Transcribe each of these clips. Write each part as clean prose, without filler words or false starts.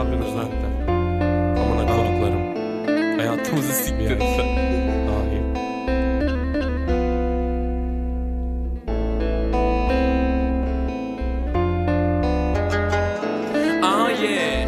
yapıyorsunuz lan? Amına koduklarım. Hayatımızı siktiniz lan. Ahi. Ah yeah.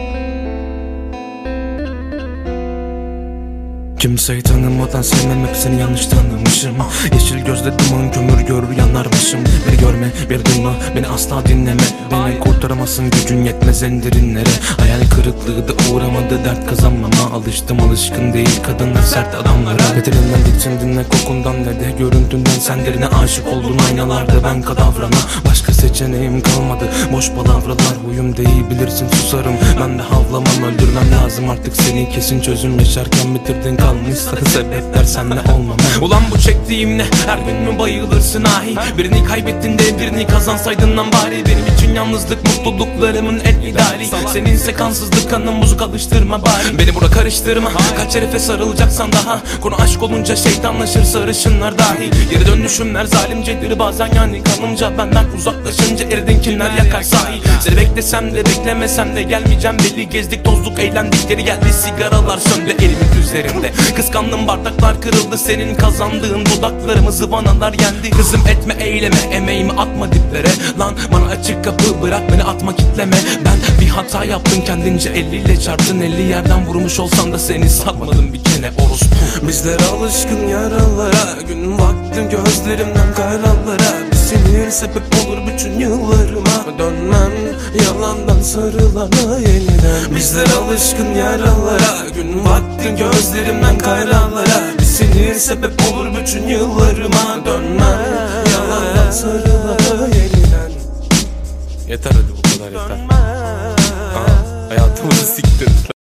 Kimseyi tanımadan sevmem, hepsini yanlış tanımışım. Yeşil gözle duman kömür görür yanarmışım. Bir görme bir duyma, beni asla dinleme. Beni kurtaramazsın, gücün yetmez en derinlere. Hayal kırıklığı da uğramadı, dert kazanmama. Alıştım, alışkın değil kadınlar sert adamlara. Beterinden dikçin dinle, kokundan ne de görüntünden. Sen derine aşık oldun aynalarda, ben kadavrana. Başka seçeneğim kalmadı, boş palavralar. Huyum değil bilirsin, susarım. Ben de havlamam, öldürmem lazım artık seni. Kesin çözüm yaşarken bitirdin kalmışsa sebepler senle olmam. Ulan bu çektiğim ne? Her gün mü bayılırsın ahi? Birini kaybettin de birini kazansaydın lan bari. Benim için yalnızlık mutluluklarımın en ideali. Seninse kansızlık, kanım bozuk, alıştırma bari. Beni buna karıştırma, kaç herife sarılacaksan daha. Konu aşk olunca şeytanlaşır sarışınlar dahi. Geri dönüşümler zalimcedir bazen, yani kanımca. Benden uzaklaşınca eridin kinler yakar sahi. Seni beklesem de beklemesem de gelmeyeceğim belli. Gezdik tozduk eğlendik, geri geldi sigaralar söndü elimin üzerinde. Kıskandım, bardaklar kırıldı, senin kazandığın dudaklarımı zıvanalar yendi. Kızım etme eyleme, emeğimi atma diplere. Lan bana açık kapı bırak, beni atma kitleme. Ben bir hata yaptım kendince, 50 ile çarptın, 50 yerden vurmuş olsam da seni satmadım bir kere orospu. Bizler alışkın yaralara, gün vakti gözlerimden karalara. Bir sinir sebep olur bütün yıllarıma. Dönmem yalandan sarılana yeniden. Bizler alışkın yaralara, gün vakti gözlerimden karalara. Bir sinir sebep olur bütün yıllarıma. Dönmem yalandan sarılana yeniden. Yeter hadi, bu kadar yeter. Hayatımızı siktiniz lan.